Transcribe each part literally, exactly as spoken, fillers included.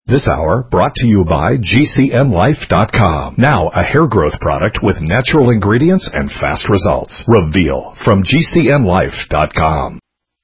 This hour brought to you by G C N Life dot com. Now a hair growth product with natural ingredients and fast results. Reveal from G C N Life dot com.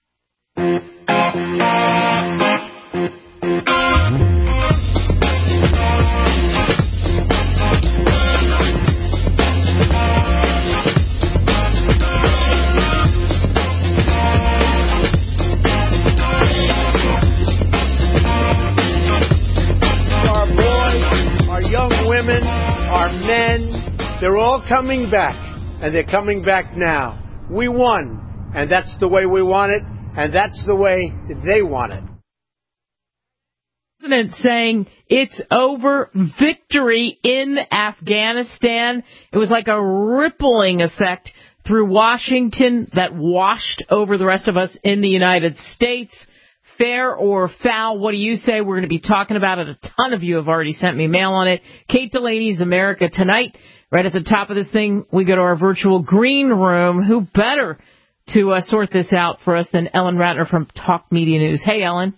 They're all coming back, and they're coming back now. We won, and that's the way we want it, and that's the way they want it. President saying it's over, victory in Afghanistan. It was like a rippling effect through Washington that washed over the rest of us in the United States. Fair or foul, what do you say? We're going to be talking about it. A ton of you have already sent me mail on it. Kate Delaney's America Tonight. Right at the top of this thing, we go to our virtual green room. Who better to uh, sort this out for us than Ellen Ratner from Talk Media News? Hey, Ellen.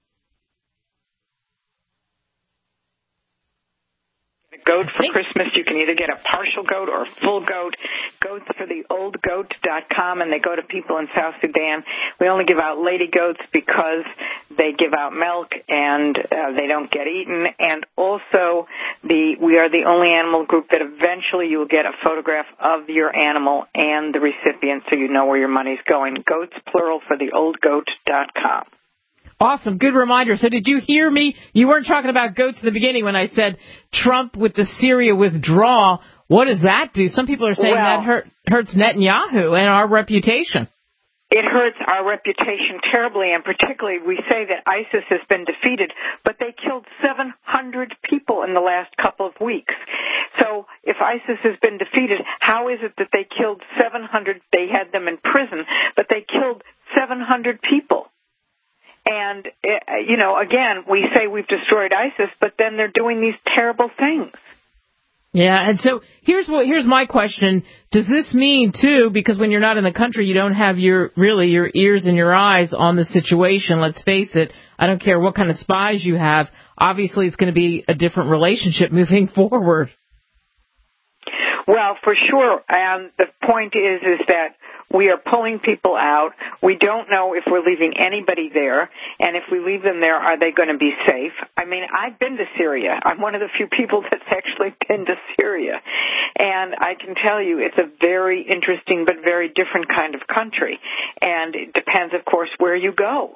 Goat for Christmas. You can either get a partial goat or a full goat. Goats for the old goat dot com, and they go to people in South Sudan. We only give out lady goats because they give out milk and uh, they don't get eaten. And also, the we are the only animal group that eventually you will get a photograph of your animal and the recipient so you know where your money's going. Goats, plural, for the old goat dot com. Awesome. Good reminder. So did you hear me? You weren't talking about goats in the beginning when I said Trump with the Syria withdrawal. What does that do? Some people are saying well, that hurt, hurts Netanyahu and our reputation. It hurts our reputation terribly, and particularly we say that ISIS has been defeated, but they killed seven hundred people in the last couple of weeks. So if ISIS has been defeated, how is it that they killed seven hundred? They had them in prison, but they killed seven hundred people. And, you know, again, we say we've destroyed ISIS, but then they're doing these terrible things. Yeah, and so here's what here's my question. Does this mean, too, because when you're not in the country, you don't have your really your ears and your eyes on the situation, let's face it, I don't care what kind of spies you have, obviously it's going to be a different relationship moving forward. Well, for sure, and the point is is that we are pulling people out. We don't know if we're leaving anybody there, and if we leave them there, are they going to be safe? I mean, I've been to Syria. I'm one of the few people that's actually been to Syria, and I can tell you it's a very interesting but very different kind of country, and it depends, of course, where you go.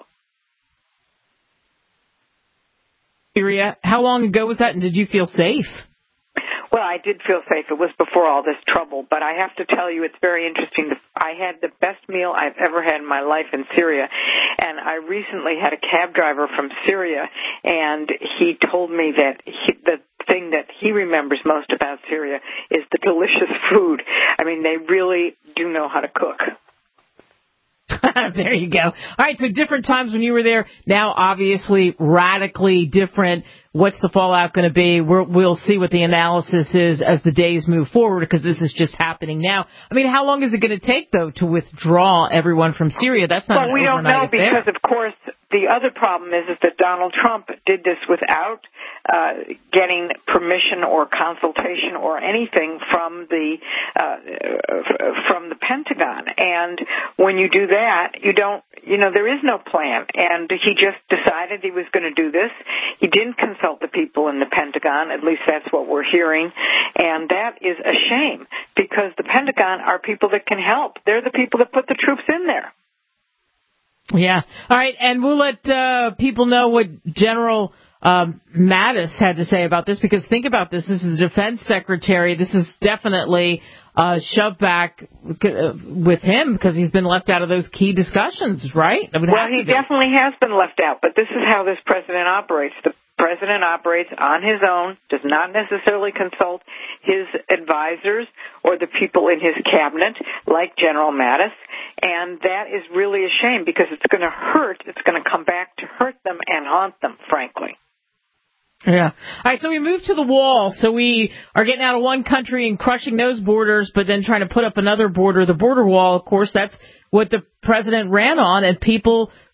Syria, how long ago was that, and did you feel safe? Well, I did feel safe. It was before all this trouble, but I have to tell you it's very interesting. I had the best meal I've ever had in my life in Syria, and I recently had a cab driver from Syria, and he told me that he, the thing that he remembers most about Syria is the delicious food. I mean, they really do know how to cook. There you go. All right, so different times when you were there. Now, obviously, radically different. What's the fallout going to be? We're, we'll see what the analysis is as the days move forward, because this is just happening now. I mean, how long is it going to take, though, to withdraw everyone from Syria? That's not well, an we don't know affair. Because, of course, the other problem is, is that Donald Trump did this without uh, getting permission or consultation or anything from the uh, from the Pentagon. And when you do that, you don't, you know, there is no plan. And he just decided he was going to do this. He didn't consult the people in the Pentagon. At least that's what we're hearing. And that is a shame, because the Pentagon are people that can help. They're the people that put the troops in there. Yeah. All right. And we'll let uh, people know what General um, Mattis had to say about this, because think about this. This is the defense secretary. This is definitely uh, shoved back with him because he's been left out of those key discussions, right? I mean, well, he definitely has been left out. But this is how this president operates. The president operates on his own, does not necessarily consult his advisors or the people in his cabinet, like General Mattis, and that is really a shame, because it's going to hurt. It's going to come back to hurt them and haunt them, frankly. Yeah. All right, so we move to the wall. So we are getting out of one country and crushing those borders, but then trying to put up another border. The border wall, of course, that's what the president ran on, and people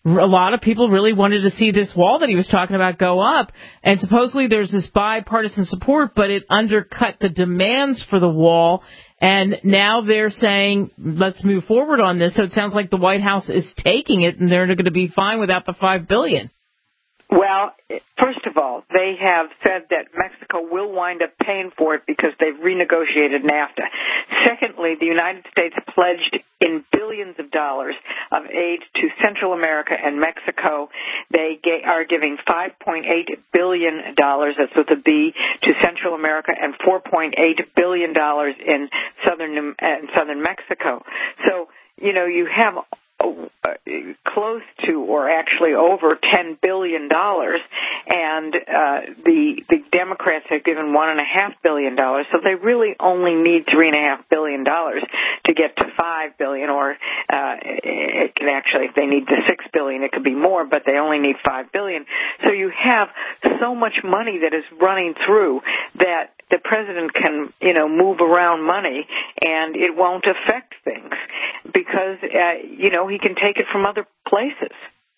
a lot of people really wanted to see this wall that he was talking about go up. And supposedly there's this bipartisan support, but it undercut the demands for the wall. And now they're saying, let's move forward on this. So it sounds like the White House is taking it, and they're going to be fine without the five billion dollars. Well, first of all, they have said that Mexico will wind up paying for it because they've renegotiated NAFTA. Secondly, the United States pledged in billions of dollars of aid to Central America and Mexico. They are giving five point eight billion dollars, that's with a B, to Central America and four point eight billion dollars in southern, in southern Mexico. So, you know, you have close to, or actually over, ten billion dollars, and uh, the the Democrats have given one and a half billion dollars. So they really only need three and a half billion dollars to get to five billion, or uh, it can actually, if they need the six billion, it could be more, but they only need five billion. So you have so much money that is running through that the president can, you know, move around money, and it won't affect things because, uh, you know, he can take it from other places.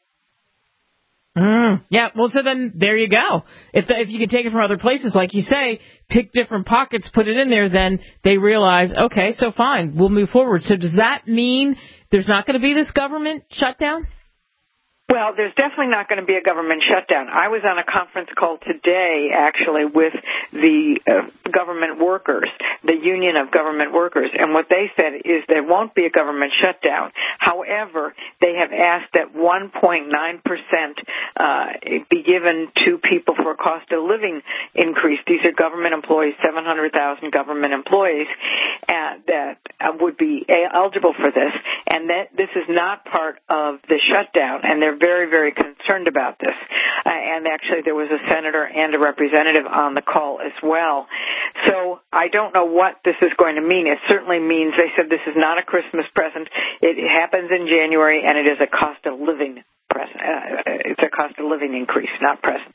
Mm, yeah, well, so then there you go. If the, if you can take it from other places, like you say, pick different pockets, put it in there, then they realize, okay, so fine, we'll move forward. So does that mean there's not going to be this government shutdown? Well, there's definitely not going to be a government shutdown. I was on a conference call today, actually, with the uh, government workers, the Union of Government Workers, and what they said is there won't be a government shutdown. However, they have asked that one point nine percent uh, be given to people for a cost of living increase. These are government employees, seven hundred thousand government employees uh, that uh, would be eligible for this, and that this is not part of the shutdown, and they're very, very concerned about this. Uh, and actually there was a senator and a representative on the call as well. So I don't know what this is going to mean. It certainly means, they said this is not a Christmas present. It happens in January, and it is a cost of living present. Uh, it's a cost of living increase, not present.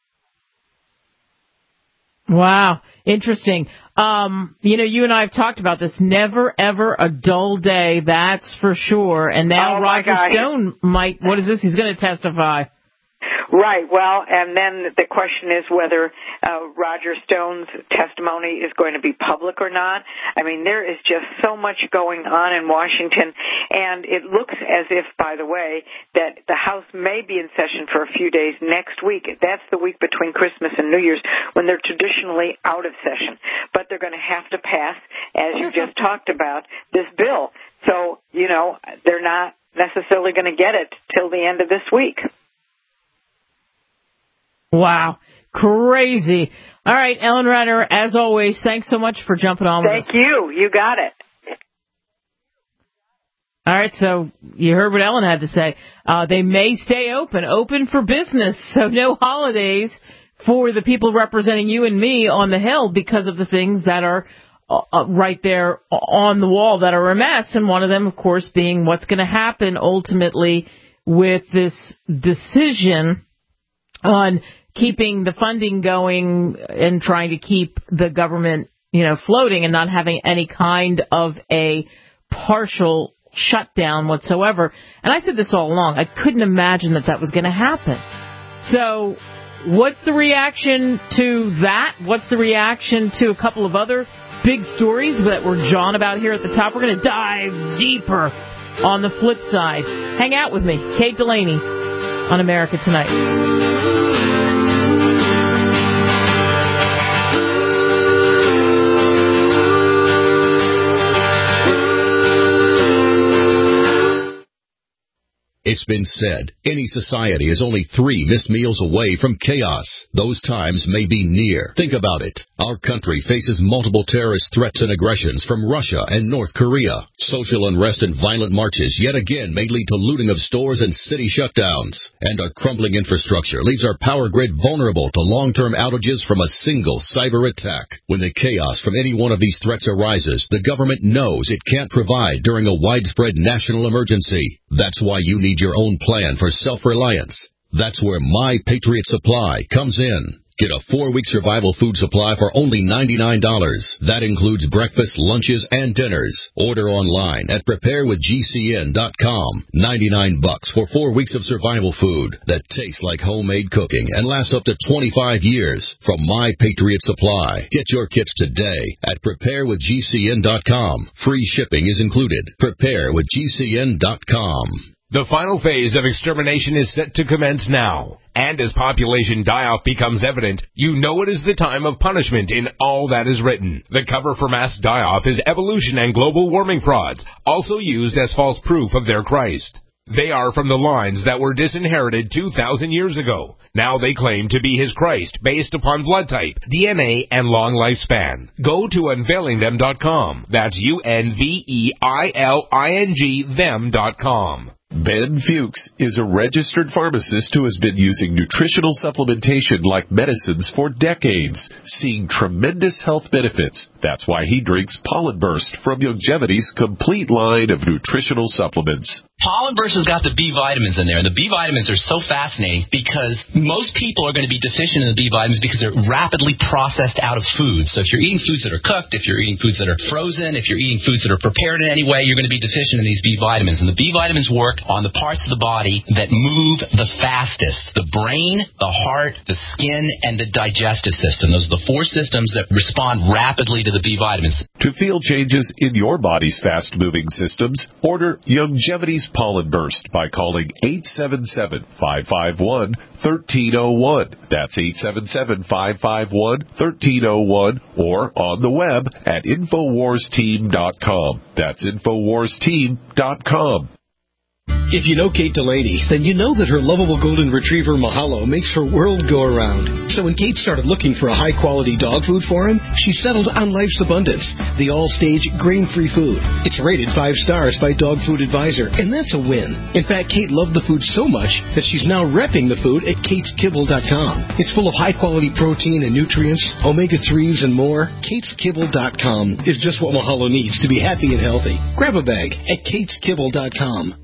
Wow. Interesting. Um, you know, you and I have talked about this. Never, ever a dull day, that's for sure. And now oh Roger Stone might, what is this? He's going to testify. Right. Well, and then the question is whether uh, Roger Stone's testimony is going to be public or not. I mean, there is just so much going on in Washington, and it looks as if, by the way, that the House may be in session for a few days next week. That's the week between Christmas and New Year's, when they're traditionally out of session. But they're going to have to pass, as you just talked about, this bill. So, you know, they're not necessarily going to get it till the end of this week. Wow. Crazy. All right, Ellen Renner, as always, thanks so much for jumping on with us. Thank you. You got it. All right, so you heard what Ellen had to say. Uh, they may stay open, open for business, so no holidays for the people representing you and me on the Hill because of the things that are uh, right there on the wall that are a mess, and one of them, of course, being what's going to happen ultimately with this decision on keeping the funding going and trying to keep the government, you know, floating and not having any kind of a partial shutdown whatsoever. And I said this all along. I couldn't imagine that that was going to happen. So what's the reaction to that? What's the reaction to a couple of other big stories that we're jawing about here at the top? We're going to dive deeper on the flip side. Hang out with me, Kate Delaney, on America Tonight. It's been said, any society is only three missed meals away from chaos. Those times may be near. Think about it. Our country faces multiple terrorist threats and aggressions from Russia and North Korea. Social unrest and violent marches yet again may lead to looting of stores and city shutdowns. And our crumbling infrastructure leaves our power grid vulnerable to long-term outages from a single cyber attack. When the chaos from any one of these threats arises, the government knows it can't provide during a widespread national emergency. That's why you need your own plan for self-reliance. That's where My Patriot Supply comes in. Get a four-week survival food supply for only ninety-nine dollars. That includes breakfast, lunches, and dinners. Order online at prepare with G C N dot com. ninety-nine bucks for four weeks of survival food that tastes like homemade cooking and lasts up to twenty-five years from My Patriot Supply. Get your kits today at prepare with G C N dot com. Free shipping is included. prepare with G C N dot com. The final phase of extermination is set to commence now. And as population die-off becomes evident, you know it is the time of punishment in all that is written. The cover for mass die-off is evolution and global warming frauds, also used as false proof of their Christ. They are from the lines that were disinherited two thousand years ago. Now they claim to be his Christ based upon blood type, D N A, and long lifespan. Go to unveiling them dot com. That's U N V E I L I N G them dot com. Ben Fuchs is a registered pharmacist who has been using nutritional supplementation like medicines for decades, seeing tremendous health benefits. That's why he drinks Pollen Burst from Youngevity's complete line of nutritional supplements. Pollen Burst has got the B vitamins in there, and the B vitamins are so fascinating because most people are going to be deficient in the B vitamins because they're rapidly processed out of food. So if you're eating foods that are cooked, if you're eating foods that are frozen, if you're eating foods that are prepared in any way, you're going to be deficient in these B vitamins. And the B vitamins work on the parts of the body that move the fastest: the brain, the heart, the skin, and the digestive system. Those are the four systems that respond rapidly to the B vitamins. To feel changes in your body's fast-moving systems, order Youngevity's Pollen Burst by calling eight seven seven, five five one, one three zero one. That's eight seven seven, five five one, one three zero one, or on the web at infowars team dot com. That's infowars team dot com. If you know Kate Delaney, then you know that her lovable golden retriever Mahalo makes her world go around. So when Kate started looking for a high-quality dog food for him, she settled on Life's Abundance, the all-stage grain-free food. It's rated five stars by Dog Food Advisor, and that's a win. In fact, Kate loved the food so much that she's now repping the food at kates kibble dot com. It's full of high-quality protein and nutrients, omega threes, and more. kates kibble dot com is just what Mahalo needs to be happy and healthy. Grab a bag at kates kibble dot com.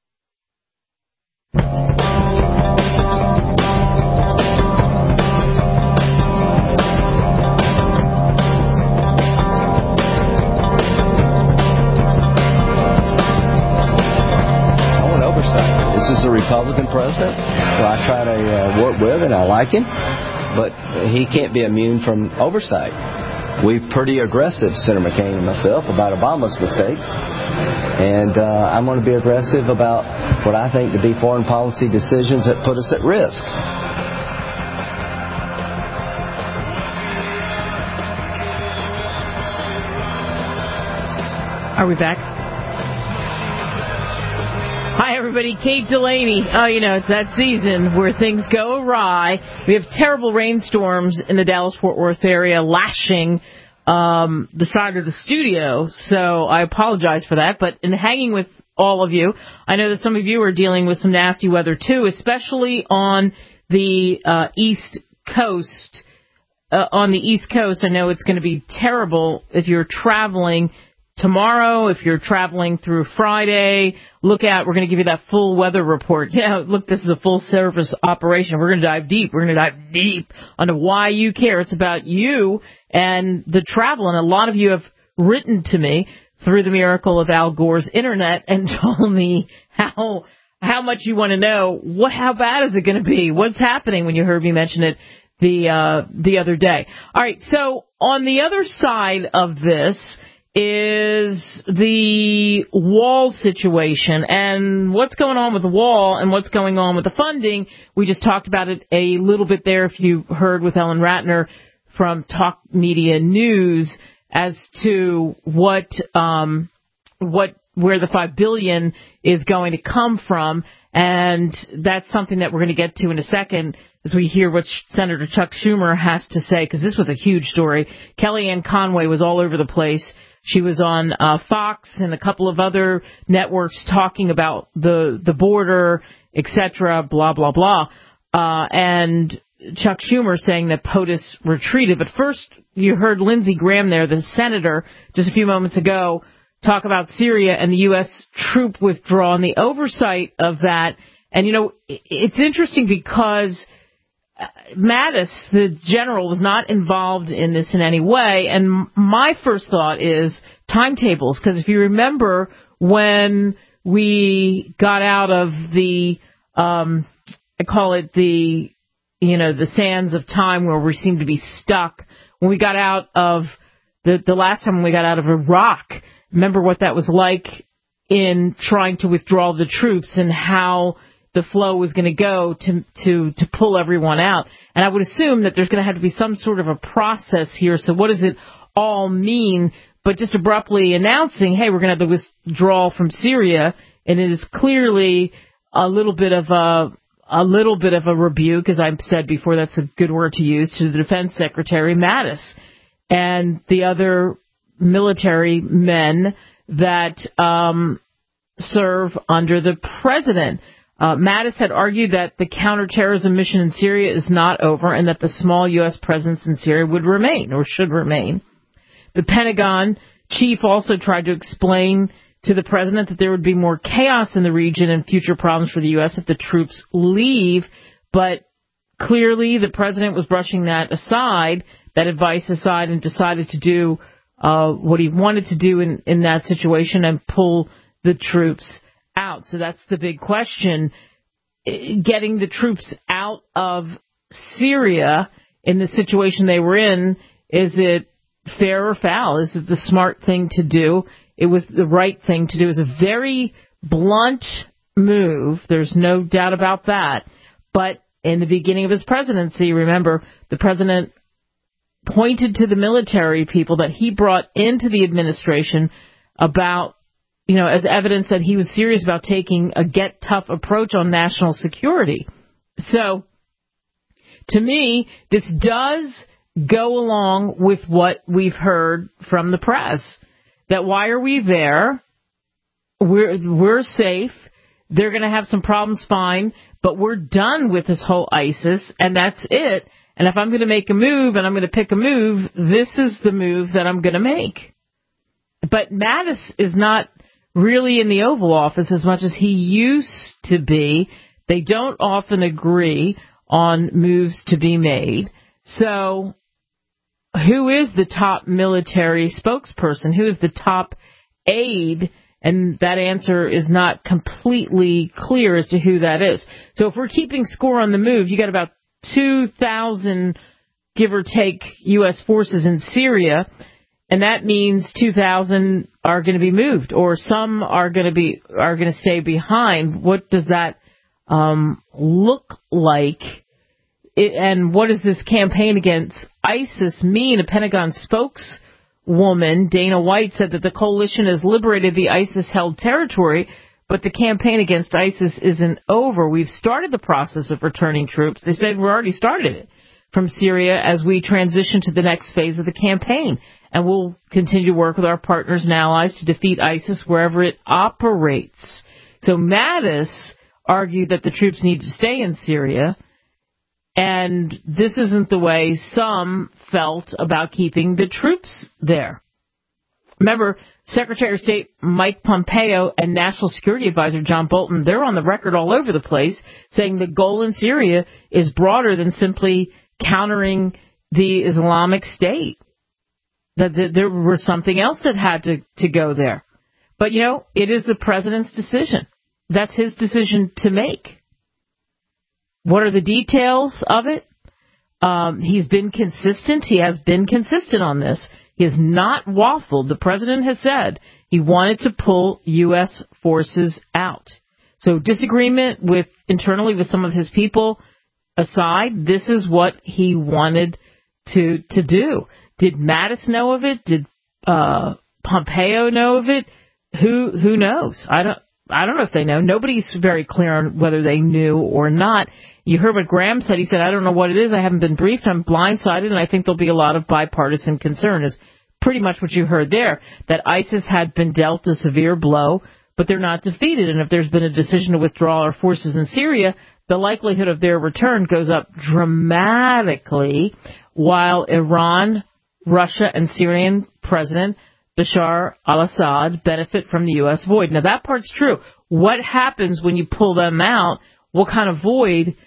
This is a Republican president who I try to uh, work with, and I like him, but he can't be immune from oversight. We're pretty aggressive, Senator McCain and myself, about Obama's mistakes, and uh, I'm going to be aggressive about what I think to be foreign policy decisions that put us at risk. Are we back? Hi, everybody. Kate Delaney. Oh, you know, it's that season where things go awry. We have terrible rainstorms in the Dallas-Fort Worth area lashing um, the side of the studio, so I apologize for that. But in hanging with all of you, I know that some of you are dealing with some nasty weather, too, especially on the uh, East Coast. Uh, on the East Coast, I know it's going to be terrible if you're traveling tomorrow, if you're traveling through Friday. Look out. We're going to give you that full weather report. Yeah, look, this is a full-service operation. We're going to dive deep. We're going to dive deep onto why you care. It's about you and the travel. And a lot of you have written to me through the miracle of Al Gore's internet and told me how how much you want to know. What? How bad is it going to be? What's happening? When you heard me mention it the uh, the other day. All right, so on the other side of this is the wall situation and what's going on with the wall and what's going on with the funding. We just talked about it a little bit there, if you heard, with Ellen Ratner from Talk Media News as to what um, what where the five billion dollars is going to come from, and that's something that we're going to get to in a second as we hear what Senator Chuck Schumer has to say, because this was a huge story. Kellyanne Conway was all over the place. She was on uh, Fox and a couple of other networks talking about the the border, et cetera, blah, blah, blah. Uh, and Chuck Schumer saying that POTUS retreated. But first, you heard Lindsey Graham there, the senator, just a few moments ago, talk about Syria and the U S troop withdrawal and the oversight of that. And, you know, it's interesting because Mattis, the general, was not involved in this in any way. And my first thought is timetables, because if you remember when we got out of the, um, I call it the, you know, the sands of time where we seem to be stuck, when we got out of the, the last time we got out of Iraq, remember what that was like in trying to withdraw the troops and how the flow was going to go to to to pull everyone out. And I would assume that there's going to have to be some sort of a process here. So what does it all mean? But just abruptly announcing, hey, we're going to have the withdrawal from Syria, and it is clearly a little bit of a a little bit of a rebuke, as I've said before, that's a good word to use, to the Defense Secretary Mattis and the other military men that um, serve under the president. Uh, Mattis had argued that the counterterrorism mission in Syria is not over and that the small U S presence in Syria would remain or should remain. The Pentagon chief also tried to explain to the president that there would be more chaos in the region and future problems for the U S if the troops leave, but clearly the president was brushing that aside, that advice aside, and decided to do uh, what he wanted to do in, in that situation and pull the troops out. So that's the big question. Getting the troops out of Syria in the situation they were in, is it fair or foul? Is it the smart thing to do? It was the right thing to do. It was a very blunt move. There's no doubt about that. But in the beginning of his presidency, remember, the president pointed to the military people that he brought into the administration about, you know, as evidence that he was serious about taking a get tough approach on national security. So, to me, this does go along with what we've heard from the press. That why are we there? We're, we're safe. They're going to have some problems, fine, but we're done with this whole ISIS, and that's it. And if I'm going to make a move and I'm going to pick a move, this is the move that I'm going to make. But Mattis is not really in the Oval Office as much as he used to be. They don't often agree on moves to be made. So who is the top military spokesperson? Who is the top aide? And that answer is not completely clear as to who that is. So if we're keeping score on the move, you got about two thousand, give or take, U S forces in Syria, and that means two thousand are going to be moved, or some are going to be are going to stay behind. What does that um, look like? It, and what does this campaign against ISIS mean? A Pentagon spokeswoman, Dana White, said that the coalition has liberated the ISIS-held territory, but the campaign against ISIS isn't over. We've started the process of returning troops. They said we already started it from Syria as we transition to the next phase of the campaign. And we'll continue to work with our partners and allies to defeat ISIS wherever it operates. So Mattis argued that the troops need to stay in Syria, and this isn't the way some felt about keeping the troops there. Remember, Secretary of State Mike Pompeo and National Security Advisor John Bolton, they're on the record all over the place saying the goal in Syria is broader than simply countering the Islamic State. That there was something else that had to, to go there. But, you know, it is the president's decision. That's his decision to make. What are the details of it? Um, he's been consistent. He has been consistent on this. He has not waffled. The president has said he wanted to pull U S forces out. So disagreement with internally with some of his people aside, this is what he wanted to to do. Did Mattis know of it? Did uh, Pompeo know of it? Who who knows? I don't I don't know if they know. Nobody's very clear on whether they knew or not. You heard what Graham said. He said, I don't know what it is. I haven't been briefed. I'm blindsided, and I think there'll be a lot of bipartisan concern, is pretty much what you heard there, that ISIS had been dealt a severe blow, but they're not defeated. And if there's been a decision to withdraw our forces in Syria, the likelihood of their return goes up dramatically, while Iran, Russia, and Syrian President Bashar al-Assad benefit from the U S void. Now, that part's true. What happens when you pull them out? What kind of void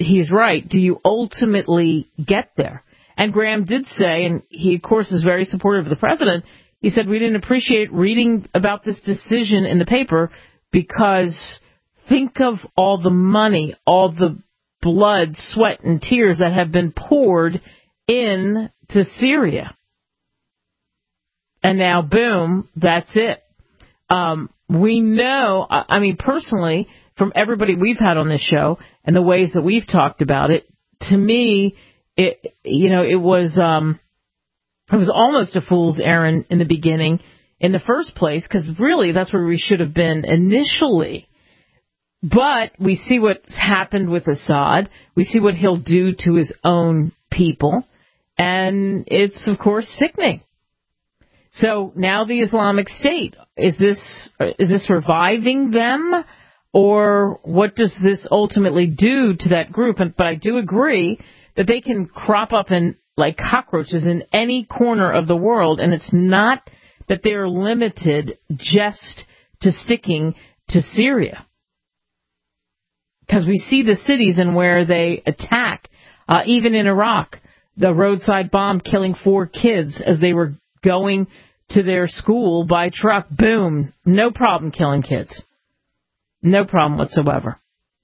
he's right. Do you ultimately get there? And Graham did say, and he, of course, is very supportive of the president, he said, we didn't appreciate reading about this decision in the paper because think of all the money, all the blood, sweat, and tears that have been poured into Syria. And now, boom, that's it. Um, we know, I mean, personally, from everybody we've had on this show and the ways that we've talked about it, to me, it, you know, it was, um, it was almost a fool's errand in the beginning in the first place, because really that's where we should have been initially. But we see what's happened with Assad. We see what he'll do to his own people. And it's, of course, sickening. So now the Islamic State, is this is this reviving them, or what does this ultimately do to that group? And, but I do agree that they can crop up in like cockroaches in any corner of the world, and it's not that they're limited just to sticking to Syria. Because we see the cities and where they attack, uh, even in Iraq, the roadside bomb killing four kids as they were going to their school by truck. Boom. No problem killing kids. No problem whatsoever.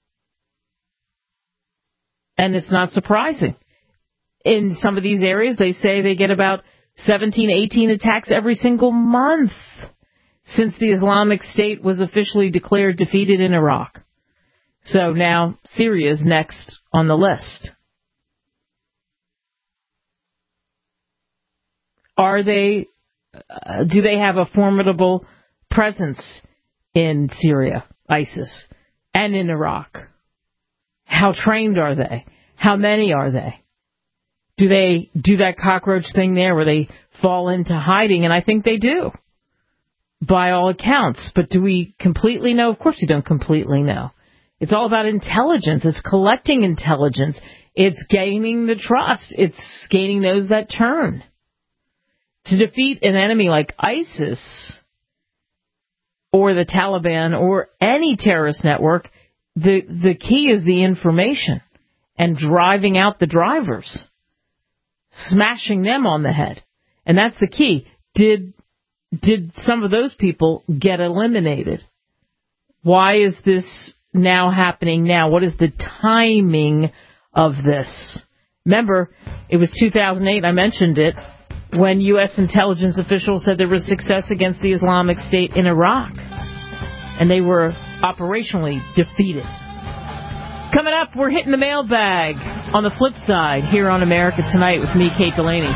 And it's not surprising. In some of these areas, they say they get about seventeen, eighteen attacks every single month since the Islamic State was officially declared defeated in Iraq. So now Syria's next on the list. Are they, uh, do they have a formidable presence in Syria, ISIS, and in Iraq? How trained are they? How many are they? Do they do that cockroach thing there where they fall into hiding? And I think they do, by all accounts. But do we completely know? Of course we don't completely know. It's all about intelligence. It's collecting intelligence. It's gaining the trust. It's gaining those that turn. To defeat an enemy like ISIS or the Taliban or any terrorist network, the, the key is the information and driving out the drivers, smashing them on the head. And that's the key. Did did some of those people get eliminated? Why is this now happening now? What is the timing of this? Remember, it was two thousand eight, I mentioned it, when U S intelligence officials said there was success against the Islamic State in Iraq. And they were operationally defeated. Coming up, we're hitting the mailbag on the flip side here on America Tonight with me, Kate Delaney.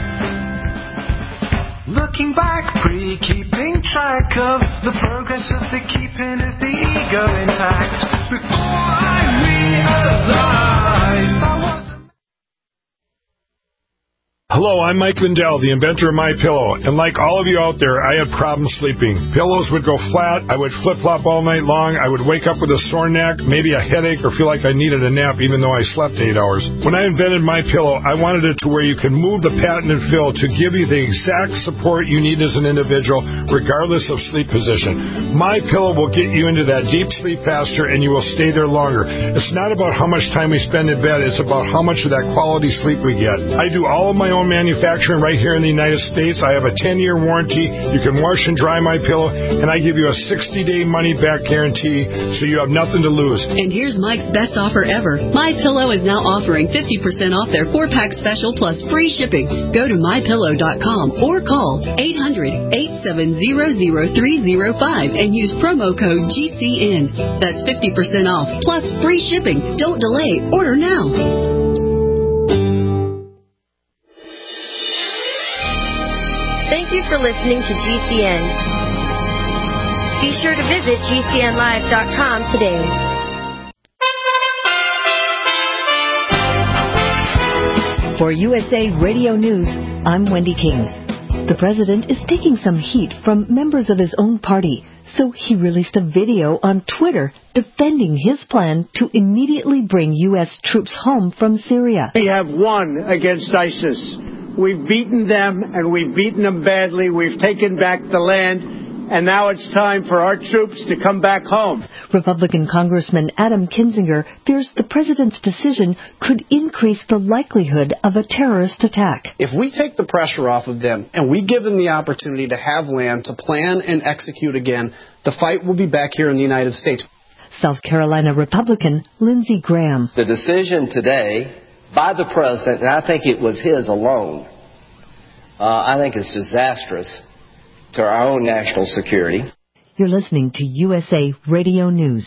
Looking back, pre-keeping track of the progress of the keeping of the ego intact. Before I realized I wasn't. Hello, I'm Mike Lindell, the inventor of MyPillow, and like all of you out there, I had problems sleeping. Pillows would go flat, I would flip-flop all night long, I would wake up with a sore neck, maybe a headache, or feel like I needed a nap even though I slept eight hours. When I invented MyPillow, I wanted it to where you can move the patented fill to give you the exact support you need as an individual, regardless of sleep position. MyPillow will get you into that deep sleep faster, and you will stay there longer. It's not about how much time we spend in bed, it's about how much of that quality sleep we get. I do all of my own manufacturing right here in the United States. I have a ten-year warranty. You can wash and dry my pillow, and I give you a sixty-day money-back guarantee, so you have nothing to lose. And here's Mike's best offer ever. My Pillow is now offering fifty percent off their four-pack special plus free shipping. Go to my pillow dot com or call eight hundred, eight seven zero, zero three zero five and use promo code G C N. That's fifty percent off plus free shipping. Don't delay. Order now. Thank you for listening to G C N. Be sure to visit G C N live dot com today. For U S A Radio News, I'm Wendy King. The president is taking some heat from members of his own party, so he released a video on Twitter defending his plan to immediately bring U S troops home from Syria. We have won against ISIS. We've beaten them, and we've beaten them badly. We've taken back the land. and now it's time for our troops to come back home. Republican Congressman Adam Kinzinger fears the president's decision could increase the likelihood of a terrorist attack. If we take the pressure off of them and we give them the opportunity to have land to plan and execute again, the fight will be back here in the United States. South Carolina Republican Lindsey Graham. The decision today by the president, and I think it was his alone, uh, I think is disastrous to our own national security. You're listening to U S A Radio News.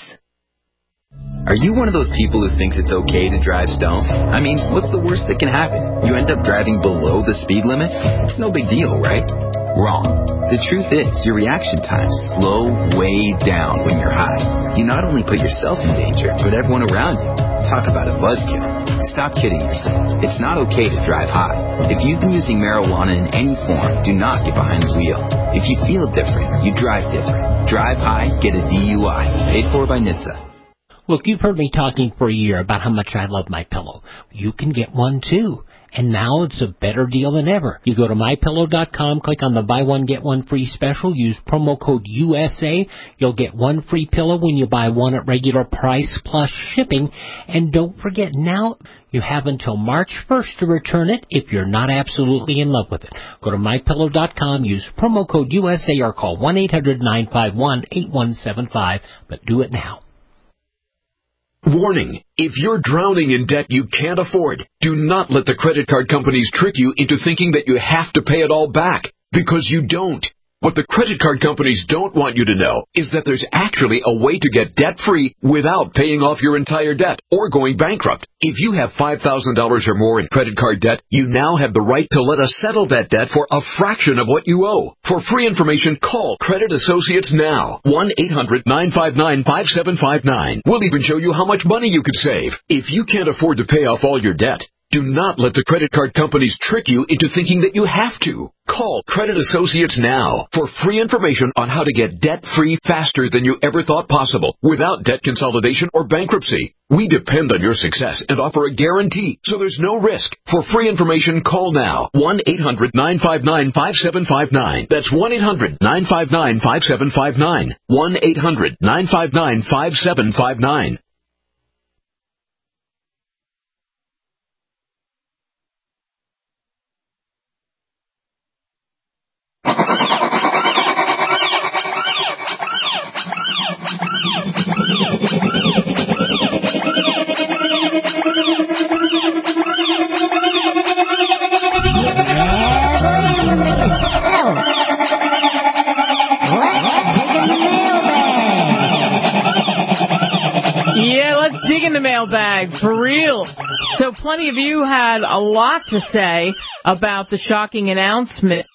Are you one of those people who thinks it's okay to drive stoned? I mean, what's the worst that can happen? You end up driving below the speed limit? It's no big deal, right? Wrong. The truth is, your reaction times slow way down when you're high. You not only put yourself in danger, but everyone around you. Talk about a buzzkill. Stop kidding yourself. It's not okay to drive high. If you've been using marijuana in any form, do not get behind the wheel. If you feel different, you drive different. Drive high, get a D U I. Paid for by N H T S A. Look, you've heard me talking for a year about how much I love MyPillow. You can get one too. And now it's a better deal than ever. You go to my pillow dot com, click on the buy one, get one free special, use promo code U S A. You'll get one free pillow when you buy one at regular price plus shipping. And don't forget, now you have until March first to return it if you're not absolutely in love with it. Go to my pillow dot com, use promo code U S A or call one eight hundred nine five one eight one seven five. But do it now. Warning, if you're drowning in debt you can't afford, do not let the credit card companies trick you into thinking that you have to pay it all back, because you don't. What the credit card companies don't want you to know is that there's actually a way to get debt-free without paying off your entire debt or going bankrupt. If you have five thousand dollars or more in credit card debt, you now have the right to let us settle that debt for a fraction of what you owe. For free information, call Credit Associates now. one eight hundred nine five nine five seven five nine. We'll even show you how much money you could save. If you can't afford to pay off all your debt, do not let the credit card companies trick you into thinking that you have to. Call Credit Associates now for free information on how to get debt-free faster than you ever thought possible without debt consolidation or bankruptcy. We depend on your success and offer a guarantee, so there's no risk. For free information, call now. one eight hundred nine five nine five seven five nine. That's one eight hundred nine five nine five seven five nine. one eight hundred nine five nine five seven five nine. Yeah, let's dig in the mailbag, for real. So plenty of you had a lot to say about the shocking announcement.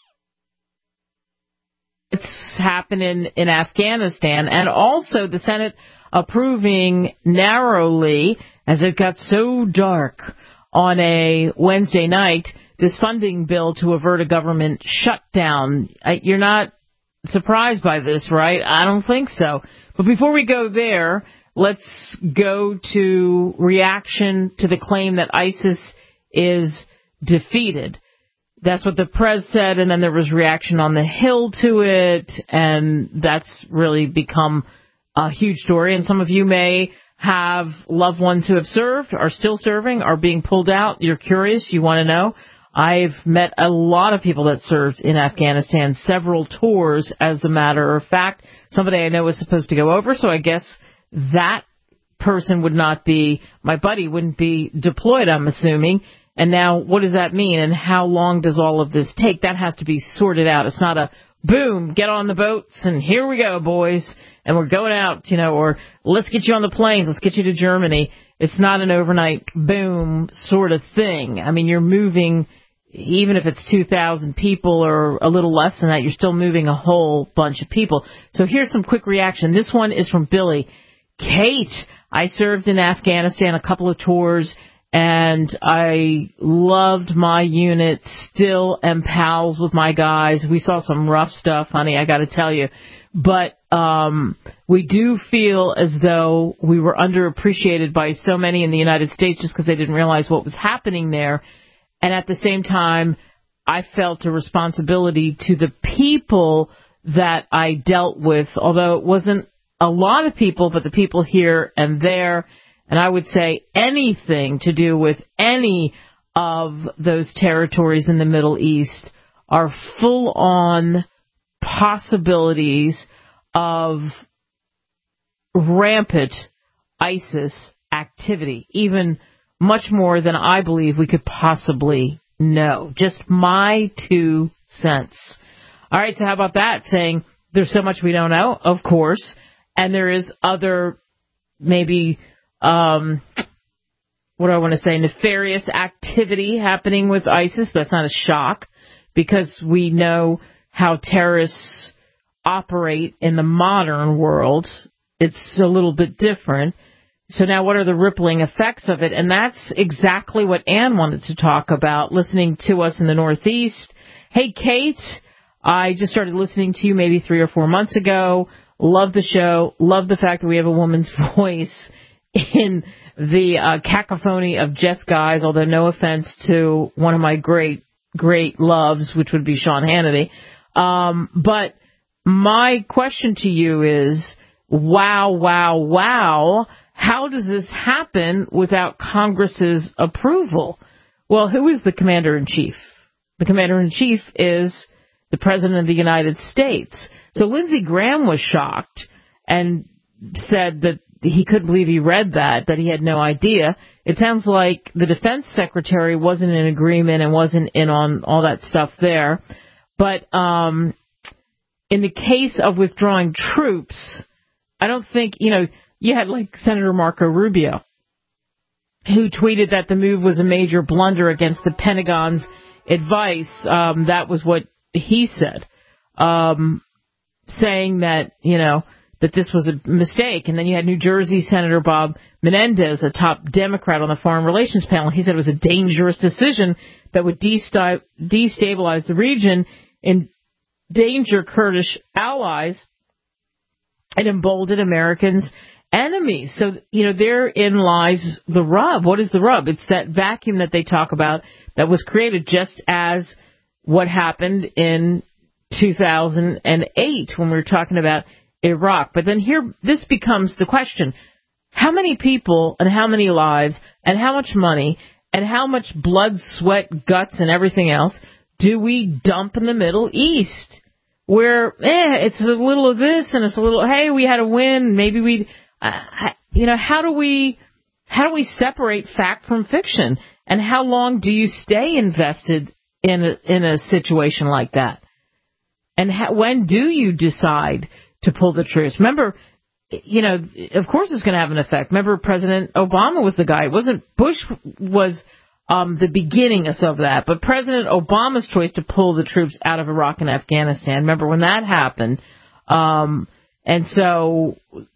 It's happening in Afghanistan, and also the Senate approving narrowly, as it got so dark on a Wednesday night, this funding bill to avert a government shutdown. You're not surprised by this, right? I don't think so. But before we go there, let's go to reaction to the claim that ISIS is defeated. That's what the press said, and then there was reaction on the Hill to it, and that's really become a huge story. And some of you may have loved ones who have served, are still serving, are being pulled out. You're curious, you want to know. I've met a lot of people that served in Afghanistan, several tours, as a matter of fact. Somebody I know was supposed to go over, so I guess that person would not be, my buddy wouldn't be deployed, I'm assuming. And now, what does that mean, and how long does all of this take? That has to be sorted out. It's not a, boom, get on the boats, and here we go, boys, and we're going out, you know, or let's get you on the planes, let's get you to Germany. It's not an overnight, boom, sort of thing. I mean, you're moving, even if it's two thousand people or a little less than that, you're still moving a whole bunch of people. So here's some quick reaction. This one is from Billy. Kate, I served in Afghanistan a couple of tours, and I loved my unit, still am pals with my guys. We saw some rough stuff, honey, I got to tell you. But um we do feel as though we were underappreciated by so many in the United States just because they didn't realize what was happening there. And at the same time, I felt a responsibility to the people that I dealt with, although it wasn't a lot of people, but the people here and there. And I would say anything to do with any of those territories in the Middle East are full-on possibilities of rampant ISIS activity, even much more than I believe we could possibly know. Just my two cents. All right, so how about that? Saying there's so much we don't know, of course, and there is other maybe, um, what do I want to say, nefarious activity happening with ISIS. That's not a shock because we know how terrorists operate in the modern world. It's a little bit different. So now what are the rippling effects of it? And that's exactly what Ann wanted to talk about, listening to us in the Northeast. Hey, Kate, I just started listening to you maybe three or four months ago. Love the show. Love the fact that we have a woman's voice in the uh, cacophony of just guys, although no offense to one of my great, great loves, which would be Sean Hannity. Um, but my question to you is, wow, wow, wow, how does this happen without Congress's approval? Well, who is the commander-in-chief? The commander-in-chief is the President of the United States. So Lindsey Graham was shocked and said that he couldn't believe he read that, that he had no idea. It sounds like the Defense Secretary wasn't in agreement and wasn't in on all that stuff there. But um, in the case of withdrawing troops, I don't think, you know, you had like Senator Marco Rubio, who tweeted that the move was a major blunder against the Pentagon's advice. Um, that was what he said, um, saying that, you know, that this was a mistake. And then you had New Jersey Senator Bob Menendez, a top Democrat on the Foreign Relations panel. He said it was a dangerous decision that would desta- destabilize the region, endanger Kurdish allies, and embolden Americans' enemies. So, you know, therein lies the rub. What is the rub? It's that vacuum that they talk about that was created just as what happened in two thousand eight when we were talking about Iraq. But then here, this becomes the question. How many people and how many lives and how much money and how much blood, sweat, guts, and everything else do we dump in the Middle East? Where, eh, it's a little of this and it's a little, hey, we had a win, maybe we, uh, you know, how do we, how do we separate fact from fiction? And how long do you stay invested in a, in a situation like that? And how, when do you decide to pull the troops? Remember, you know, of course it's going to have an effect. Remember, President Obama was the guy. It wasn't Bush was um, the beginning of that, but President Obama's choice to pull the troops out of Iraq and Afghanistan. Remember when that happened? Um, and so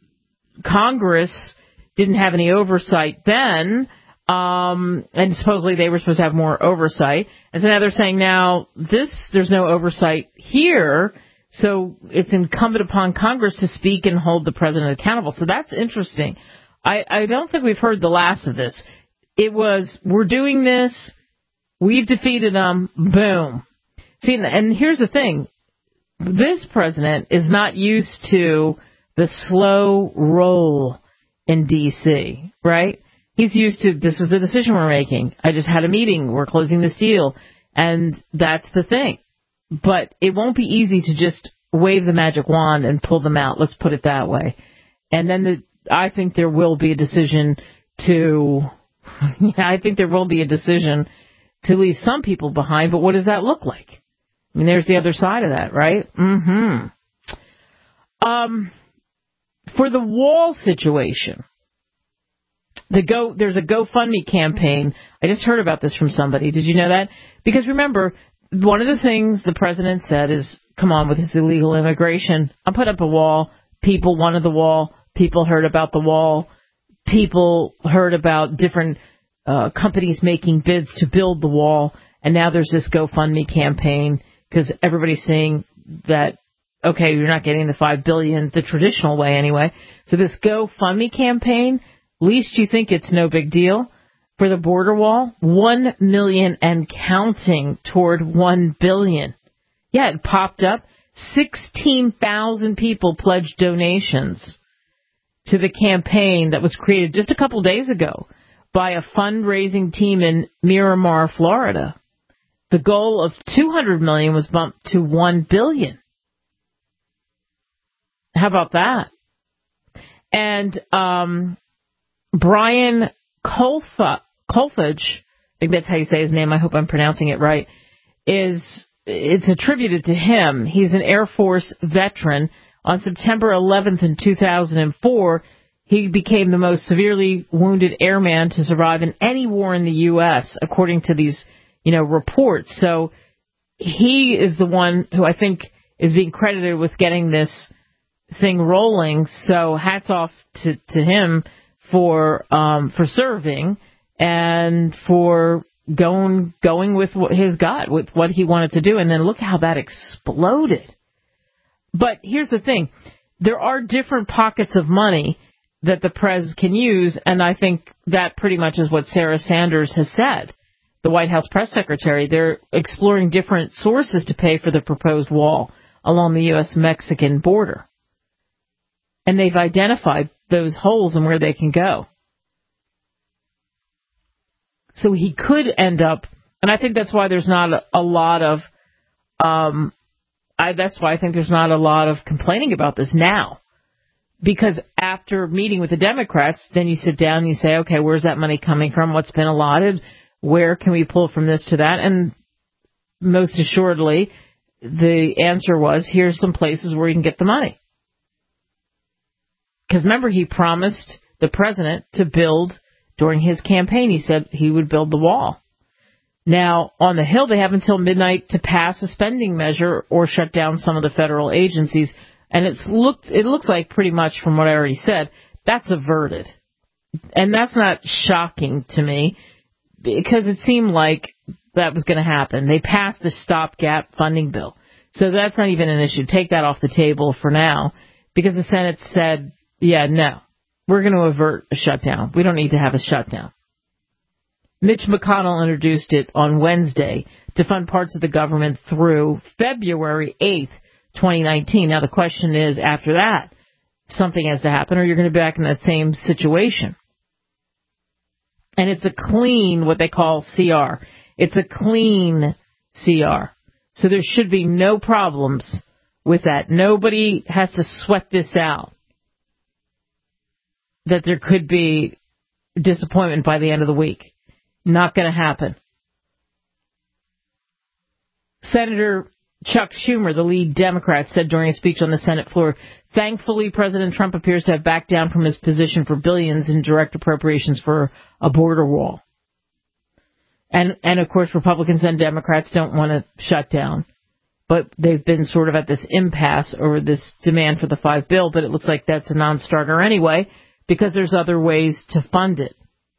Congress didn't have any oversight then, um, and supposedly they were supposed to have more oversight. And so now they're saying now this there's no oversight here. So it's incumbent upon Congress to speak and hold the president accountable. So that's interesting. I, I don't think we've heard the last of this. It was, we're doing this, we've defeated them, boom. See, and here's the thing. This president is not used to the slow roll in D C, right? He's used to, this is the decision we're making. I just had a meeting, we're closing this deal, and that's the thing. But it won't be easy to just wave the magic wand and pull them out. Let's put it that way. And then the, I think there will be a decision to, yeah, I think there will be a decision to leave some people behind. But what does that look like? I mean, there's the other side of that, right? Mm-hmm. Um, for the wall situation, the go there's a GoFundMe campaign. I just heard about this from somebody. Did you know that? Because remember, one of the things the president said is, come on, with this illegal immigration, I'll put up a wall. People wanted the wall. People heard about the wall. People heard about different uh, companies making bids to build the wall. And now there's this GoFundMe campaign because everybody's saying that, okay, you're not getting the five billion dollars the traditional way anyway. So this GoFundMe campaign, least you think it's no big deal. For the border wall, one million and counting toward one billion. Yeah, it popped up. sixteen thousand people pledged donations to the campaign that was created just a couple days ago by a fundraising team in Miramar, Florida. The goal of two hundred million dollars was bumped to one billion dollars. How about that? And um, Brian Kolfa, Kolfage, I think that's how you say his name, I hope I'm pronouncing it right, is it's attributed to him. He's an Air Force veteran. On September eleventh in two thousand four, he became the most severely wounded airman to survive in any war in the U S, according to these, you know, reports. So he is the one who I think is being credited with getting this thing rolling. So hats off to, to him for um, for serving and for going going with what his gut, with what he wanted to do. And then look how that exploded. But here's the thing. There are different pockets of money that the press can use, and I think that pretty much is what Sarah Sanders has said, the White House press secretary. They're exploring different sources to pay for the proposed wall along the U S Mexican border. And they've identified those holes and where they can go. So he could end up, and I think that's why there's not a, a lot of, um, I, that's why I think there's not a lot of complaining about this now. Because after meeting with the Democrats, then you sit down and you say, okay, where's that money coming from? What's been allotted? Where can we pull from this to that? And most assuredly, the answer was, here's some places where you can get the money. Because remember, he promised the president to build, during his campaign, he said he would build the wall. Now, on the Hill, they have until midnight to pass a spending measure or shut down some of the federal agencies. And it's looked, it looks like pretty much from what I already said, that's averted. And that's not shocking to me, because it seemed like that was going to happen. They passed the stopgap funding bill. So that's not even an issue. Take that off the table for now, because the Senate said, yeah, no, we're going to avert a shutdown. We don't need to have a shutdown. Mitch McConnell introduced it on Wednesday to fund parts of the government through February eighth, twenty nineteen. Now, the question is, after that, something has to happen, or you're going to be back in that same situation. And it's a clean, what they call C R. It's a clean C R. So there should be no problems with that. Nobody has to sweat this out, that there could be disappointment by the end of the week. Not going to happen. Senator Chuck Schumer, the lead Democrat, said during a speech on the Senate floor, thankfully, President Trump appears to have backed down from his position for billions in direct appropriations for a border wall. And, and of course, Republicans and Democrats don't want to shut down. But they've been sort of at this impasse over this demand for the five bill, but it looks like that's a non-starter anyway, because there's other ways to fund it.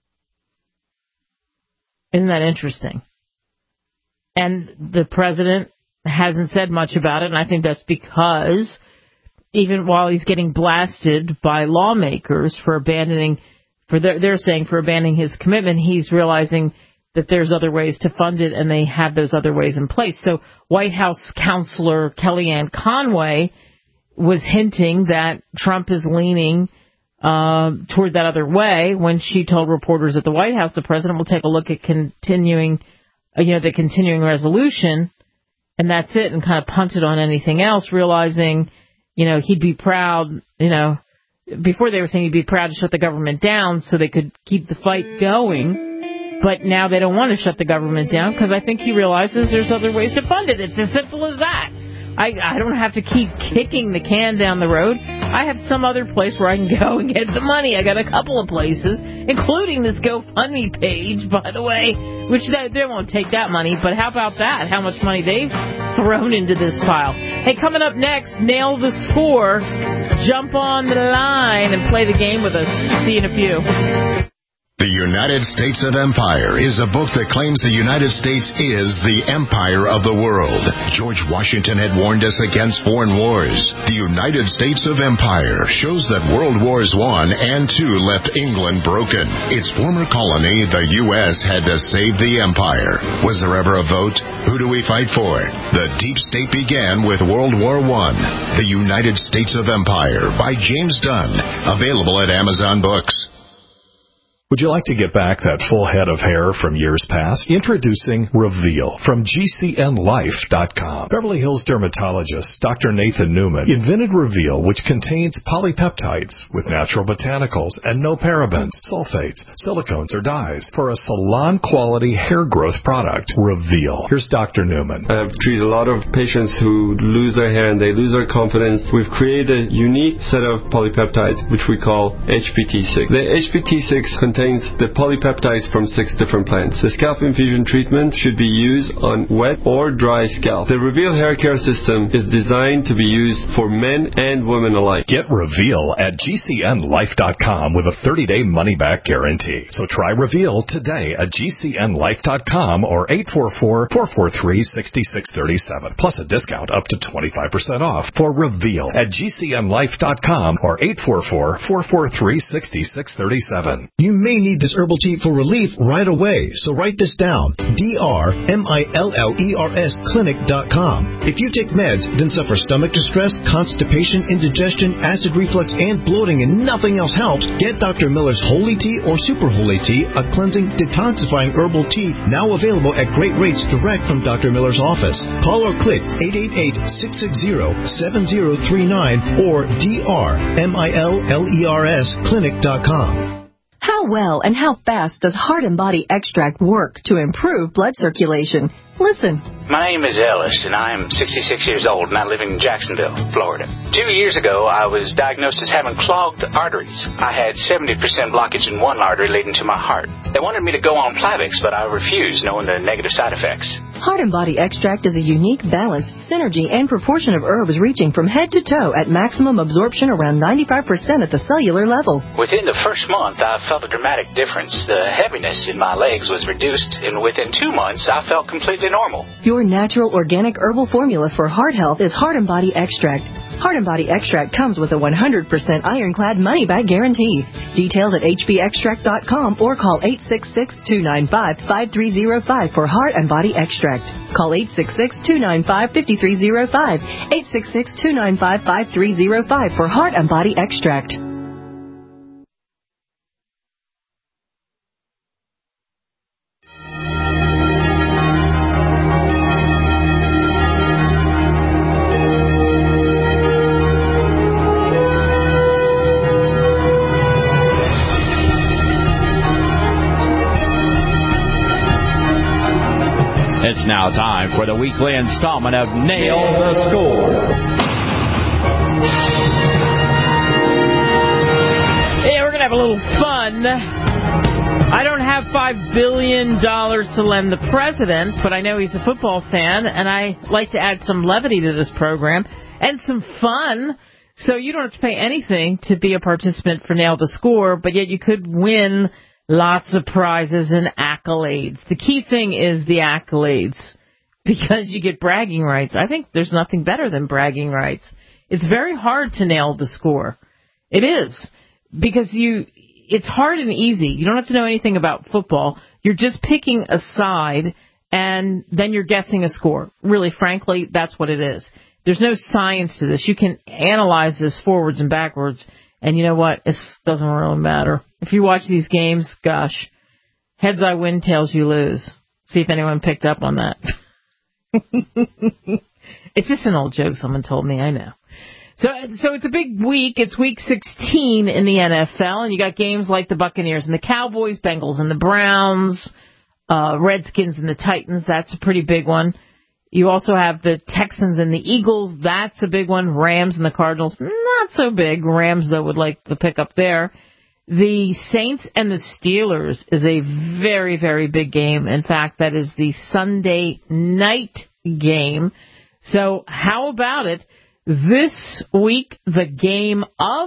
Isn't that interesting? And the president hasn't said much about it, and I think that's because even while he's getting blasted by lawmakers for abandoning, for their, they're saying for abandoning his commitment, he's realizing that there's other ways to fund it, and they have those other ways in place. So White House counselor Kellyanne Conway was hinting that Trump is leaning Um, toward that other way when she told reporters at the White House the president will take a look at continuing, uh, you know, the continuing resolution, and that's it, and kind of punted on anything else, realizing, you know, he'd be proud, you know, before they were saying he'd be proud to shut the government down so they could keep the fight going, but now they don't want to shut the government down because I think he realizes there's other ways to fund it. It's as simple as that. I, I don't have to keep kicking the can down the road. I have some other place where I can go and get the money. I got a couple of places, including this GoFundMe page, by the way, which they, they won't take that money, but how about that? How much money they've thrown into this pile. Hey, coming up next, Nail the Score. Jump on the line and play the game with us. See you in a few. The United States of Empire is a book that claims the United States is the empire of the world. George Washington had warned us against foreign wars. The United States of Empire shows that World Wars One and Two left England broken. Its former colony, the U S, had to save the empire. Was there ever a vote? Who do we fight for? The deep state began with World War One. The United States of Empire by James Dunn. Available at Amazon Books. Would you like to get back that full head of hair from years past? Introducing Reveal from G C N Life dot com. Beverly Hills dermatologist Doctor Nathan Newman invented Reveal, which contains polypeptides with natural botanicals and no parabens, sulfates, silicones, or dyes for a salon-quality hair growth product. Reveal. Here's Doctor Newman. I've treated a lot of patients who lose their hair and they lose their confidence. We've created a unique set of polypeptides, which we call H P T six. The H P T six contains contains the polypeptides from six different plants. The scalp infusion treatment should be used on wet or dry scalp. The Reveal hair care system is designed to be used for men and women alike. Get Reveal at G C N Life dot com with a thirty-day money-back guarantee. So try Reveal today at G C N Life dot com or eight four four, four four three, six six three seven, plus a discount up to twenty-five percent off for Reveal at G C N Life dot com or eight four four, four four three, six six three seven. You may need this herbal tea for relief right away, so write this down. D R M I L L E R S clinic dot com. If you take meds, then suffer stomach distress, constipation, indigestion, acid reflux, and bloating, and nothing else helps, get Doctor Miller's Holy Tea or Super Holy Tea, a cleansing, detoxifying herbal tea, now available at great rates direct from Doctor Miller's office. Call or click eight eight eight, six six zero, seven zero three nine or D R M I L L E R S clinic dot com. How well and how fast does Heart and Body Extract work to improve blood circulation? Listen. My name is Ellis, and I am sixty-six years old, and I live in Jacksonville, Florida. Two years ago, I was diagnosed as having clogged arteries. I had seventy percent blockage in one artery leading to my heart. They wanted me to go on Plavix, but I refused, knowing the negative side effects. Heart and Body Extract is a unique balance, synergy, and proportion of herbs reaching from head to toe at maximum absorption around ninety-five percent at the cellular level. Within the first month, I felt a dramatic difference. The heaviness in my legs was reduced, and within two months, I felt completely normal. Your natural organic herbal formula for heart health is Heart and Body Extract. Heart and Body Extract comes with a one hundred percent ironclad money-back guarantee. Details at H B extract dot com or call eight six six, two nine five, five three zero five for Heart and Body Extract. Call eight six six, two nine five, five three zero five, eight six six, two nine five, five three zero five for Heart and Body Extract. It's now time for the weekly installment of Nail the Score. Hey, we're going to have a little fun. I don't have five billion dollars to lend the president, but I know he's a football fan, and I like to add some levity to this program and some fun. So you don't have to pay anything to be a participant for Nail the Score, but yet you could win lots of prizes and accolades. The key thing is the accolades, because you get bragging rights. I think there's nothing better than bragging rights. It's very hard to nail the score. It is, because you. It's hard and easy. You don't have to know anything about football. You're just picking a side, and then you're guessing a score. Really, frankly, that's what it is. There's no science to this. You can analyze this forwards and backwards, and you know what? It doesn't really matter. If you watch these games, gosh, heads I win, tails you lose. See if anyone picked up on that. It's just an old joke someone told me, I know. So so it's a big week. It's week sixteen in the N F L, and you got games like the Buccaneers and the Cowboys, Bengals and the Browns, uh, Redskins and the Titans. That's a pretty big one. You also have the Texans and the Eagles. That's a big one. Rams and the Cardinals. Not so big. Rams, though, would like the pick up there. The Saints and the Steelers is a very, very big game. In fact, that is the Sunday night game. So how about it? This week, the game of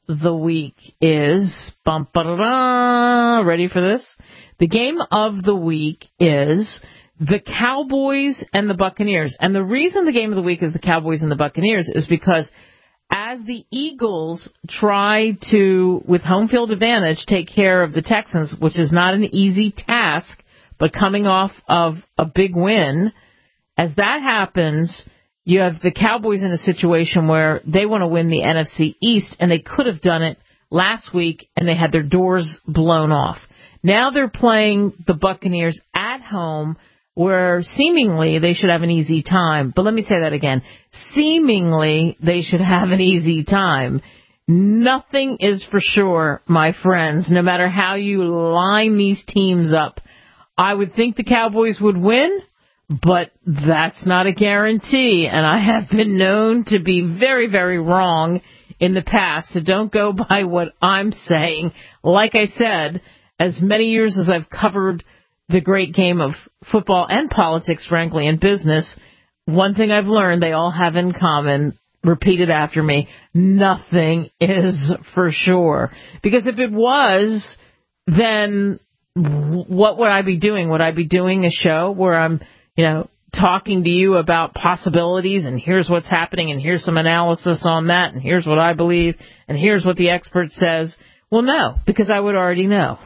the week is, bum, ba-da-da, ready for this? The game of the week is the Cowboys and the Buccaneers. And the reason the game of the week is the Cowboys and the Buccaneers is because as the Eagles try to, with home field advantage, take care of the Texans, which is not an easy task, but coming off of a big win, as that happens, you have the Cowboys in a situation where they want to win the N F C East, and they could have done it last week, and they had their doors blown off. Now they're playing the Buccaneers at home, where seemingly they should have an easy time. But let me say that again. Seemingly they should have an easy time. Nothing is for sure, my friends, no matter how you line these teams up. I would think the Cowboys would win, but that's not a guarantee. And I have been known to be very, very wrong in the past. So don't go by what I'm saying. Like I said, as many years as I've covered the great game of football and politics, frankly, and business, one thing I've learned they all have in common, repeat it after me, nothing is for sure. Because if it was, then what would I be doing? Would I be doing a show where I'm, you know, talking to you about possibilities and here's what's happening and here's some analysis on that and here's what I believe and here's what the expert says? Well, no, because I would already know.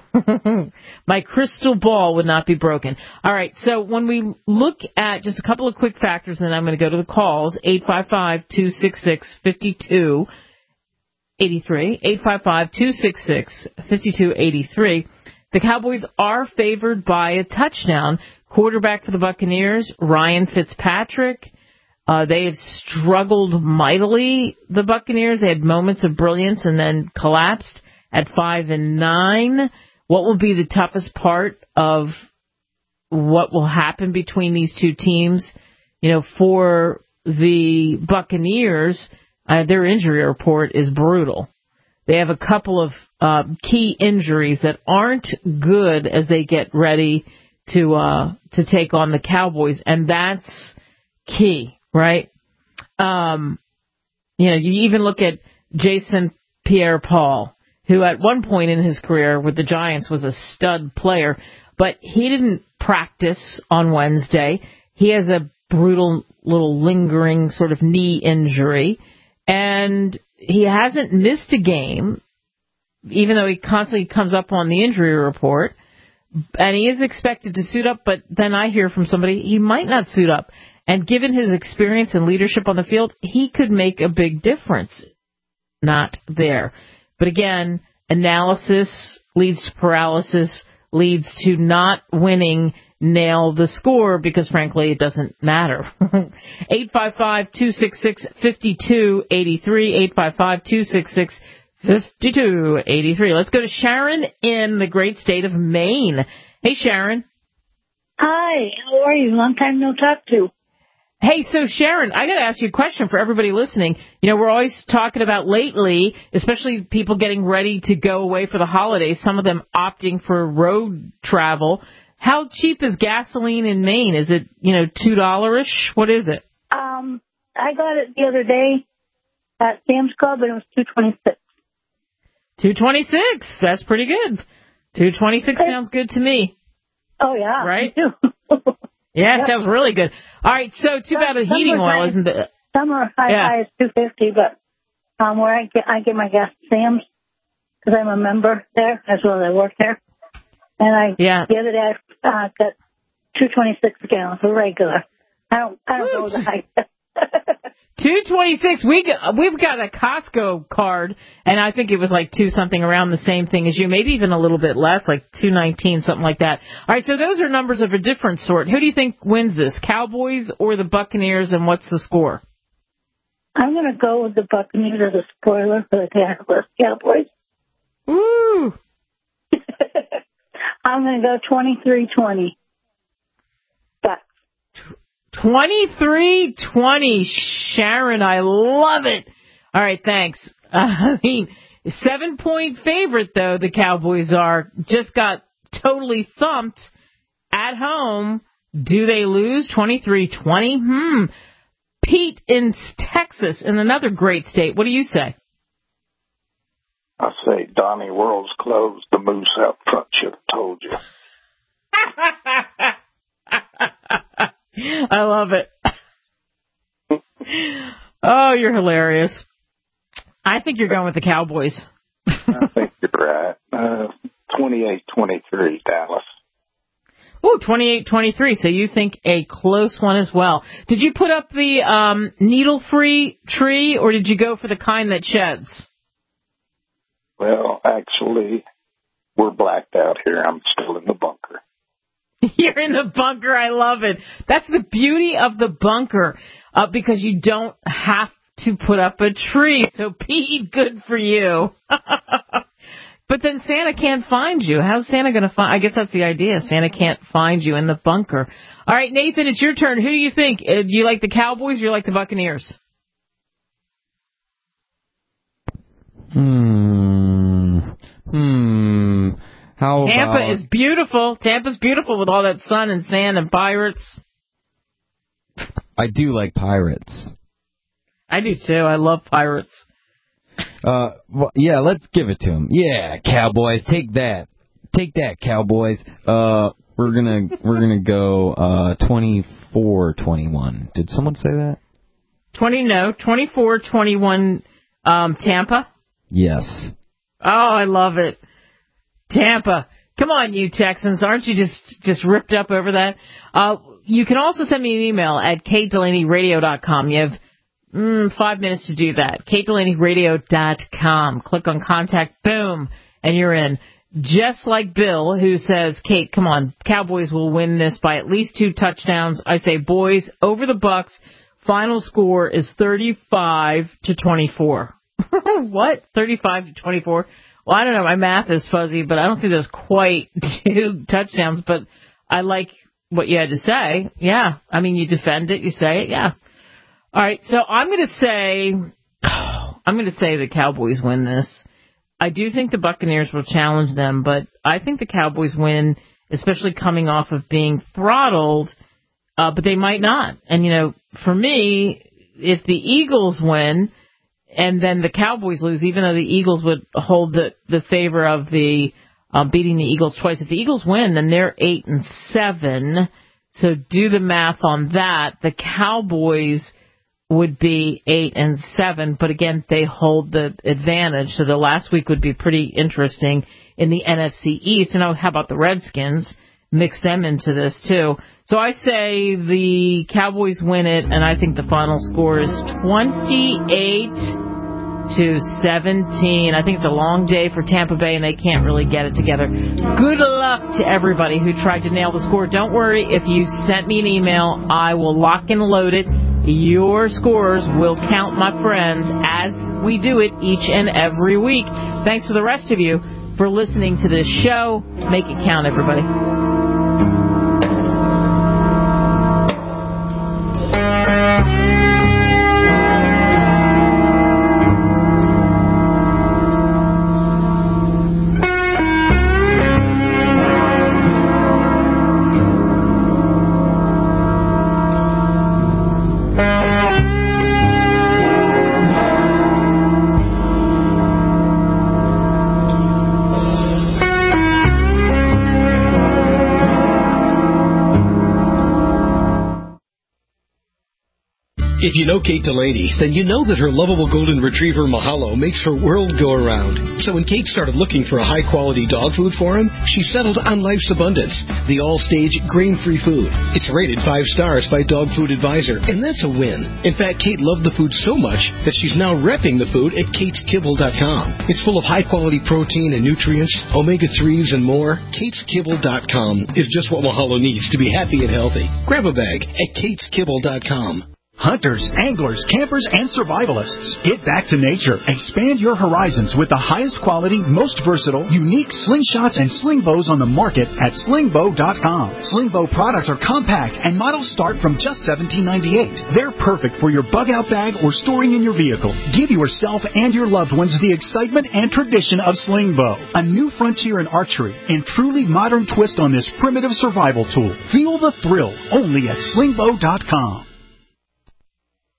My crystal ball would not be broken. All right, so when we look at just a couple of quick factors, and then I'm going to go to the calls, eight five five, two six six, five two eight three, eight five five, two six six, five two eight three. The Cowboys are favored by a touchdown. Quarterback for the Buccaneers, Ryan Fitzpatrick. Uh, they have struggled mightily, the Buccaneers. They had moments of brilliance and then collapsed at five and nine. What will be the toughest part of what will happen between these two teams? You know, for the Buccaneers, uh, their injury report is brutal. They have a couple of uh, key injuries that aren't good as they get ready to uh, to take on the Cowboys, and that's key, right? Um, you know, you even look at Jason Pierre-Paul, who at one point in his career with the Giants was a stud player, but he didn't practice on Wednesday. He has a brutal little lingering sort of knee injury, and he hasn't missed a game, even though he constantly comes up on the injury report, and he is expected to suit up, but then I hear from somebody he might not suit up. And given his experience and leadership on the field, he could make a big difference. Not there. But again, analysis leads to paralysis, leads to not winning, nail the score, because frankly it doesn't matter. eight five five, two six six, five two eight three, eight five five, two six six, five two eight three. Let's go to Sharon in the great state of Maine. Hey, Sharon. Hi, how are you? Long time no talk to. Hey, so Sharon, I got to ask you a question for everybody listening. You know, we're always talking about lately, especially people getting ready to go away for the holidays, some of them opting for road travel. How cheap is gasoline in Maine? Is it, you know, two dollars-ish? What is it? Um, I got it the other day at Sam's Club, and it was two twenty-six. two twenty-six. That's pretty good. two twenty-six sounds good to me. Oh, yeah. Right? Me too. Yeah, it yep. sounds really good. All right, so too bad the heating oil isn't the... Some are high, yeah. high as two fifty, but um, where I get I get my gas at Sam's, because I'm a member there, as well as I work there. And I, yeah. the other day, I uh, got two twenty-six a gallon for regular. I don't, I don't know the high. two twenty-six. We got, we've got a Costco card, and I think it was like two something around the same thing as you, maybe even a little bit less, like two nineteen, something like that. All right, so those are numbers of a different sort. Who do you think wins this, Cowboys or the Buccaneers, and what's the score? I'm going to go with the Buccaneers as a spoiler for the Dallas Cowboys. Woo! I'm going to go twenty-three twenty. twenty-three twenty, Sharon, I love it. All right, thanks. Uh, I mean, seven-point favorite, though, the Cowboys are. Just got totally thumped at home. Do they lose twenty-three twenty? Hmm. Pete in Texas, in another great state. What do you say? I say, Donnie World's closed. The moose out front should have told you. I love it. Oh, you're hilarious. I think you're going with the Cowboys. I think you're right. Uh, twenty-eight twenty-three, Dallas. Ooh, twenty-eight twenty-three. So you think a close one as well. Did you put up the um, needle-free tree, or did you go for the kind that sheds? Well, actually, we're blacked out here. I'm still in the bunker. You're in the bunker. I love it. That's the beauty of the bunker, uh, because you don't have to put up a tree. So, Pete, good for you. But then Santa can't find you. How's Santa going to find? I guess that's the idea. Santa can't find you in the bunker. All right, Nathan, it's your turn. Who do you think? Uh, do you like the Cowboys or do you like the Buccaneers? Hmm. Hmm. How Tampa about... is beautiful. Tampa's beautiful with all that sun and sand and pirates. I do like Pirates. I do too. I love Pirates. Uh, well, yeah, let's give it to them. Yeah, Cowboys, take that, take that, Cowboys. Uh, we're gonna we're gonna go uh twenty-four twenty-one. Did someone say that? Twenty no, twenty-four twenty-one. Um, Tampa. Yes. Oh, I love it. Tampa. Come on, you Texans. Aren't you just, just ripped up over that? Uh, you can also send me an email at kate delaney radio dot com. You have mm, five minutes to do that. kate delaney radio dot com. Click on contact, boom, and you're in. Just like Bill, who says, Kate, come on, Cowboys will win this by at least two touchdowns. I say, boys, over the Bucks. Final score is thirty-five to twenty-four. What? thirty-five to twenty-four? Well, I don't know. My math is fuzzy, but I don't think that's quite two touchdowns. But I like what you had to say. Yeah. I mean, you defend it. You say it. Yeah. All right. So I'm going to say, I'm going to say the Cowboys win this. I do think the Buccaneers will challenge them, but I think the Cowboys win, especially coming off of being throttled, uh, but they might not. And, you know, for me, if the Eagles win, and then the Cowboys lose, even though the Eagles would hold the, the favor of the uh, beating the Eagles twice. If the Eagles win, then they're eight and seven. So do the math on that. The Cowboys would be eight and seven, but again, they hold the advantage. So the last week would be pretty interesting in the N F C East. And oh, how about the Redskins? Mix them into this too. So I say the Cowboys win it, and I think the final score is twenty-eight to seventeen. I think it's a long day for Tampa Bay, and they can't really get it together. Good luck to everybody who tried to nail the score. Don't worry, if you sent me an email, I will lock and load it. Your scores will count, my friends, as we do it each and every week. Thanks to the rest of you for listening to this show. Make it count, everybody. If you know Kate Delaney, then you know that her lovable golden retriever Mahalo makes her world go around. So when Kate started looking for a high-quality dog food for him, she settled on Life's Abundance, the all-stage grain-free food. It's rated five stars by Dog Food Advisor, and that's a win. In fact, Kate loved the food so much that she's now repping the food at kates kibble dot com. It's full of high-quality protein and nutrients, omega threes, and more. kates kibble dot com is just what Mahalo needs to be happy and healthy. Grab a bag at kates kibble dot com. Hunters, anglers, campers, and survivalists. Get back to nature. Expand your horizons with the highest quality, most versatile, unique slingshots and sling bows on the market at sling bow dot com. Sling bow products are compact and models start from just seventeen ninety-eight. They're perfect for your bug out bag or storing in your vehicle. Give yourself and your loved ones the excitement and tradition of sling bow. A new frontier in archery and truly modern twist on this primitive survival tool. Feel the thrill only at sling bow dot com.